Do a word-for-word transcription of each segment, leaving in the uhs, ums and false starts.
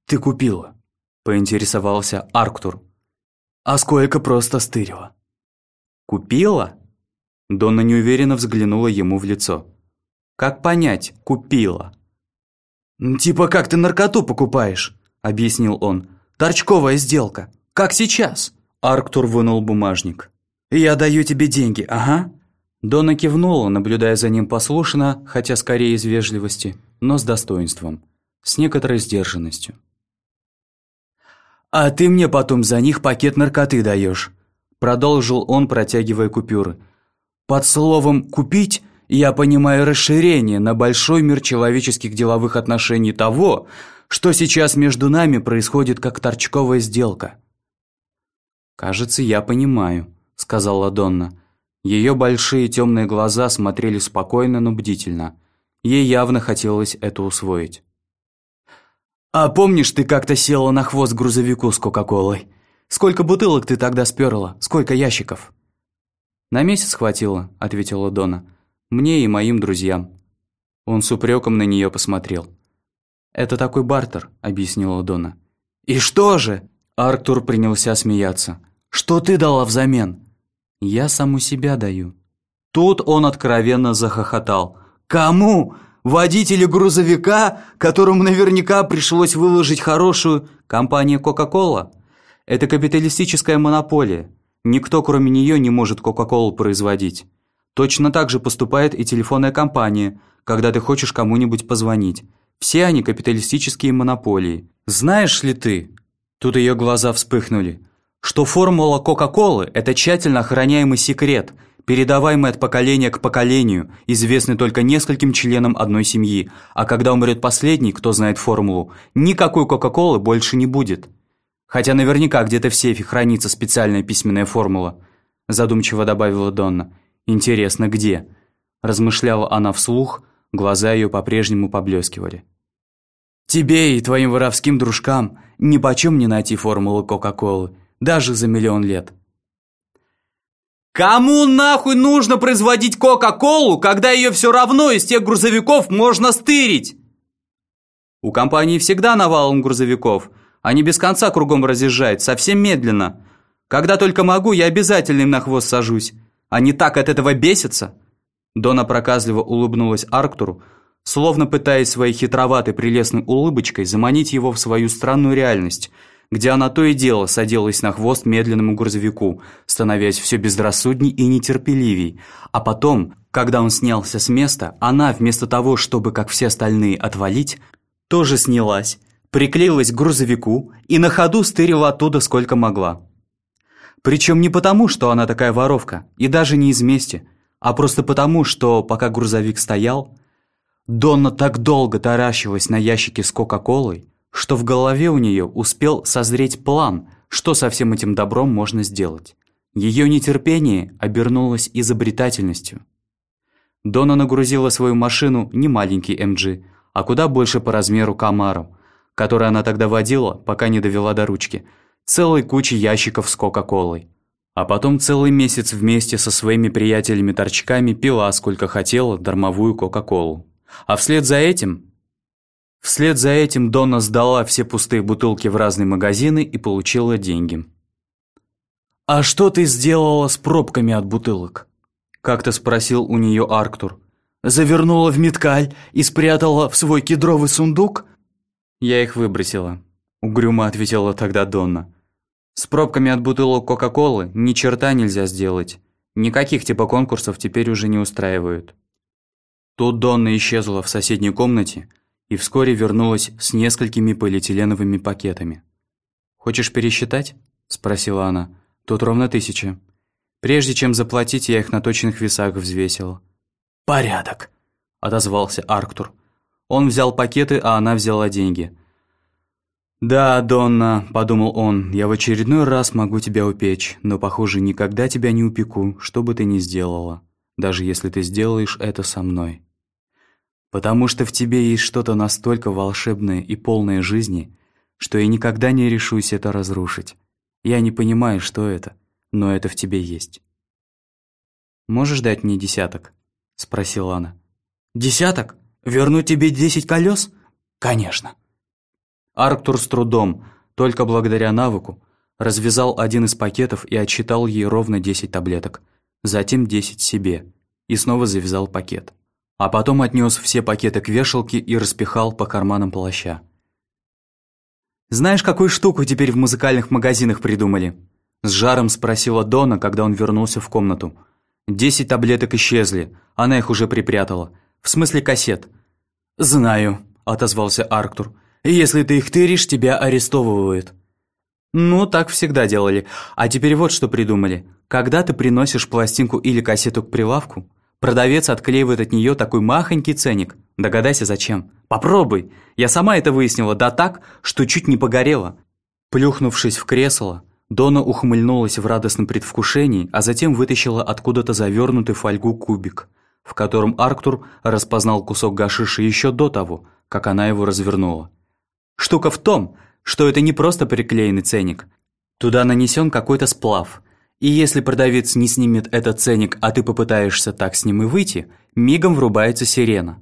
«Ты купила?» – поинтересовался Арктур. «А сколько просто стырила?» «Купила?» Донна неуверенно взглянула ему в лицо. «Как понять, купила?» «Типа как ты наркоту покупаешь», – объяснил он. «Торчковая сделка. Как сейчас?» Арктур вынул бумажник. «Я даю тебе деньги, ага». Донна кивнула, наблюдая за ним послушно, хотя скорее из вежливости, но с достоинством, с некоторой сдержанностью. «А ты мне потом за них пакет наркоты даешь», – продолжил он, протягивая купюры. «Под словом «купить» я понимаю расширение на большой мир человеческих деловых отношений того, что сейчас между нами происходит как торчковая сделка». «Кажется, я понимаю», – сказала Донна. Ее большие темные глаза смотрели спокойно, но бдительно. Ей явно хотелось это усвоить. «А помнишь, ты как-то села на хвост грузовику с Кока-Колой? Сколько бутылок ты тогда сперла? Сколько ящиков?» «На месяц хватило», – ответила Донна. «Мне и моим друзьям». Он с упреком на нее посмотрел. «Это такой бартер», – объяснила Донна. «И что же?» Арктур принялся смеяться. «Что ты дала взамен?» «Я саму себя даю». Тут он откровенно захохотал. «Кому? Водителю грузовика, которому наверняка пришлось выложить хорошую...» «Компания Кока-Кола? Это капиталистическая монополия. Никто, кроме нее, не может Кока-Колу производить. Точно так же поступает и телефонная компания, когда ты хочешь кому-нибудь позвонить. Все они капиталистические монополии. Знаешь ли ты...» Тут ее глаза вспыхнули. «Что формула Кока-Колы – это тщательно охраняемый секрет, передаваемый от поколения к поколению, известный только нескольким членам одной семьи, а когда умрет последний, кто знает формулу, никакой Кока-Колы больше не будет. Хотя наверняка где-то в сейфе хранится специальная письменная формула», – задумчиво добавила Донна. «Интересно, где?» – размышляла она вслух, глаза ее по-прежнему поблескивали. «Тебе и твоим воровским дружкам нипочем не найти формулу Кока-Колы, даже за миллион лет». «Кому нахуй нужно производить Кока-Колу, когда ее все равно из тех грузовиков можно стырить?» «У компании всегда навалом грузовиков. Они без конца кругом разъезжают, совсем медленно. Когда только могу, я обязательно им на хвост сажусь. Они так от этого бесятся». Донна проказливо улыбнулась Арктуру, словно пытаясь своей хитроватой прелестной улыбочкой заманить его в свою странную реальность, где она то и дело садилась на хвост медленному грузовику, становясь все безрассудней и нетерпеливей. А потом, когда он снялся с места, она, вместо того, чтобы, как все остальные, отвалить, тоже снялась, приклеилась к грузовику и на ходу стырила оттуда сколько могла. Причем не потому, что она такая воровка, и даже не из мести, а просто потому, что, пока грузовик стоял, Донна так долго таращилась на ящики с Кока-Колой, что в голове у нее успел созреть план, что со всем этим добром можно сделать. Ее нетерпение обернулось изобретательностью. Донна нагрузила свою машину не маленький эм джи, а куда больше по размеру Камару, который она тогда водила, пока не довела до ручки, целой кучей ящиков с Кока-Колой. А потом целый месяц вместе со своими приятелями-торчками пила, сколько хотела, дармовую Кока-Колу. А вслед за этим... Вслед за этим Донна сдала все пустые бутылки в разные магазины и получила деньги. «А что ты сделала с пробками от бутылок?» – как-то спросил у нее Арктур. «Завернула в меткаль и спрятала в свой кедровый сундук?» «Я их выбросила», – угрюмо ответила тогда Донна. «С пробками от бутылок Кока-Колы ни черта нельзя сделать. Никаких типа конкурсов теперь уже не устраивают». Тут Донна исчезла в соседней комнате и вскоре вернулась с несколькими полиэтиленовыми пакетами. «Хочешь пересчитать?» – спросила она. «Тут ровно тысяча. Прежде чем заплатить, я их на точных весах взвесила». «Порядок», – отозвался Арктур. Он взял пакеты, а она взяла деньги. «Да, Донна», – подумал он, – «я в очередной раз могу тебя упечь, но, похоже, никогда тебя не упеку, что бы ты ни сделала, даже если ты сделаешь это со мной. Потому что в тебе есть что-то настолько волшебное и полное жизни, что я никогда не решусь это разрушить. Я не понимаю, что это, но это в тебе есть». «Можешь дать мне десяток?» – спросила она. «Десяток? Вернуть тебе десять колес? Конечно». Арктур с трудом, только благодаря навыку, развязал один из пакетов и отсчитал ей ровно десять таблеток, затем десять себе, и снова завязал пакет. А потом отнес все пакеты к вешалке и распихал по карманам плаща. «Знаешь, какую штуку теперь в музыкальных магазинах придумали?» С жаром спросила Донна, когда он вернулся в комнату. Десять таблеток исчезли, она их уже припрятала. В смысле кассет. «Знаю», — отозвался Арктур. «Если ты их тыришь, тебя арестовывают». «Ну, так всегда делали. А теперь вот что придумали. Когда ты приносишь пластинку или кассету к прилавку, продавец отклеивает от нее такой махонький ценник. Догадайся, зачем? Попробуй. Я сама это выяснила, да так, что чуть не погорела». Плюхнувшись в кресло, Донна ухмыльнулась в радостном предвкушении, а затем вытащила откуда-то завернутый в фольгу кубик, в котором Арктур распознал кусок гашиша еще до того, как она его развернула. Штука в том, что это не просто приклеенный ценник. Туда нанесен какой-то сплав, и если продавец не снимет этот ценник, а ты попытаешься так с ним и выйти, мигом врубается сирена.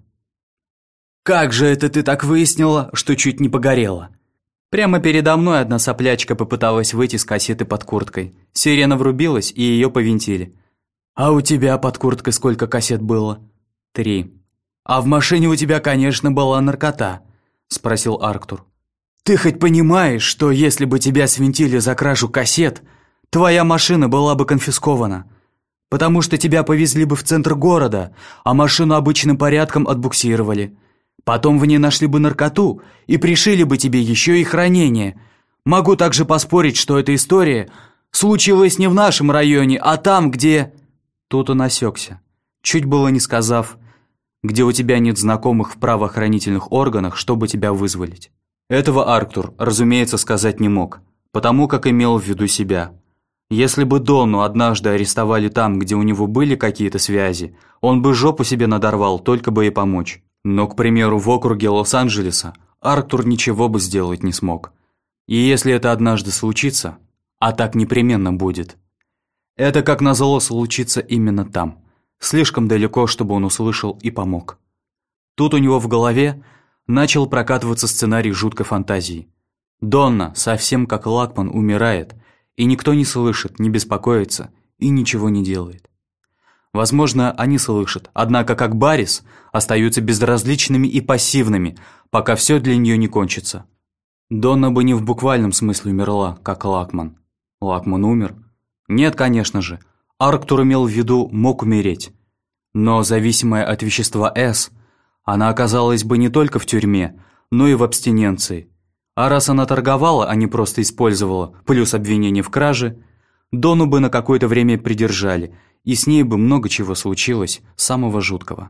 «Как же это ты так выяснила, что чуть не погорела?» Прямо передо мной одна соплячка попыталась выйти с кассеты под курткой. Сирена врубилась, и ее повинтили. «А у тебя под курткой сколько кассет было?» «Три». «А в машине у тебя, конечно, была наркота», — спросил Арктур. «Ты хоть понимаешь, что если бы тебя свинтили за кражу кассет, твоя машина была бы конфискована? Потому что тебя повезли бы в центр города, а машину обычным порядком отбуксировали. Потом в ней нашли бы наркоту и пришили бы тебе еще и хранение. Могу также поспорить, что эта история случилась не в нашем районе, а там, где...» Тут он осекся, чуть было не сказав, «где у тебя нет знакомых в правоохранительных органах, чтобы тебя вызволить». Этого Арктур, разумеется, сказать не мог, потому как имел в виду себя. Если бы Донну однажды арестовали там, где у него были какие-то связи, он бы жопу себе надорвал, только бы ей помочь. Но, к примеру, в округе Лос-Анджелеса Арктур ничего бы сделать не смог. И если это однажды случится, а так непременно будет, это, как назло, случится именно там, слишком далеко, чтобы он услышал и помог. Тут у него в голове начал прокатываться сценарий жуткой фантазии. Донна, совсем как Лакман, умирает, и никто не слышит, не беспокоится и ничего не делает. Возможно, они слышат, однако, как Баррис, остаются безразличными и пассивными, пока все для нее не кончится. Донна бы не в буквальном смысле умерла, как Лакман. Лакман умер? Нет, конечно же. Арктур имел в виду «мог умереть». Но, зависимая от вещества С, она оказалась бы не только в тюрьме, но и в абстиненции. А раз она торговала, а не просто использовала, плюс обвинение в краже, Донну бы на какое-то время придержали, и с ней бы много чего случилось, самого жуткого.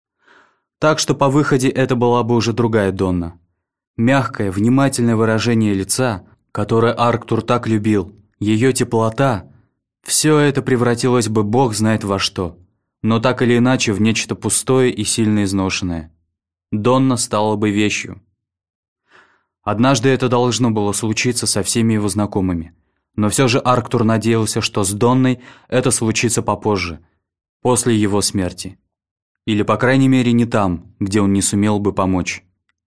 Так что по выходе это была бы уже другая Донна. Мягкое, внимательное выражение лица, которое Арктур так любил, ее теплота, все это превратилось бы бог знает во что, но так или иначе в нечто пустое и сильно изношенное. Донна стала бы вещью. Однажды это должно было случиться со всеми его знакомыми. Но все же Арктур надеялся, что с Донной это случится попозже, после его смерти. Или, по крайней мере, не там, где он не сумел бы помочь.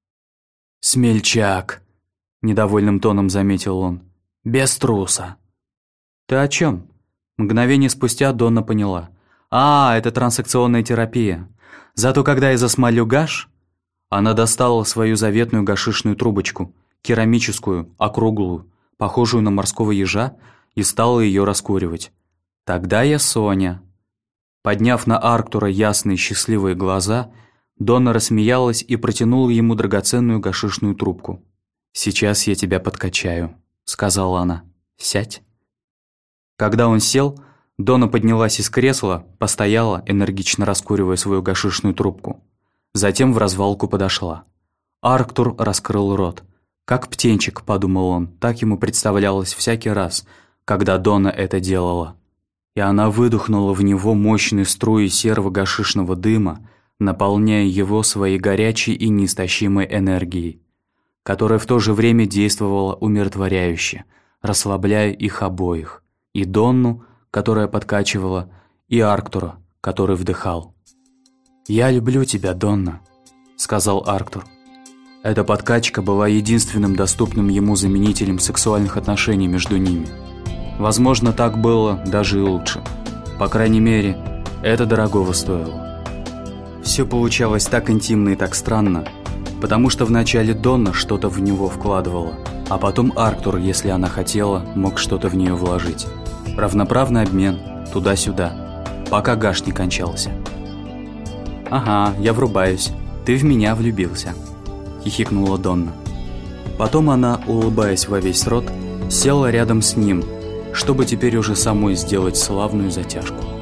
«Смельчак», — недовольным тоном заметил он, — «без труса». «Ты о чем?» Мгновение спустя Донна поняла. «А, это трансакционная терапия. Зато когда я засмолю гаш...» Она достала свою заветную гашишную трубочку, керамическую, округлую, похожую на морского ежа, и стала ее раскуривать. «Тогда я Соня». Подняв на Арктура ясные счастливые глаза, Донна рассмеялась и протянула ему драгоценную гашишную трубку. «Сейчас я тебя подкачаю», — сказала она. «Сядь». Когда он сел, Донна поднялась из кресла, постояла, энергично раскуривая свою гашишную трубку. Затем в развалку подошла. Арктур раскрыл рот. «Как птенчик», — подумал он, так ему представлялось всякий раз, когда Донна это делала. И она выдохнула в него мощные струи серого гашишного дыма, наполняя его своей горячей и неистощимой энергией, которая в то же время действовала умиротворяюще, расслабляя их обоих, и Донну, которая подкачивала, и Арктура, который вдыхал. «Я люблю тебя, Донна», — сказал Арктур. Эта подкачка была единственным доступным ему заменителем сексуальных отношений между ними. Возможно, так было даже и лучше. По крайней мере, это дорогого стоило. Все получалось так интимно и так странно, потому что вначале Донна что-то в него вкладывала, а потом Арктур, если она хотела, мог что-то в нее вложить. Равноправный обмен, туда-сюда, пока гаш не кончался. «Ага, я врубаюсь, ты в меня влюбился», — хихикнула Донна. Потом она, улыбаясь во весь рот, села рядом с ним, чтобы теперь уже самой сделать славную затяжку.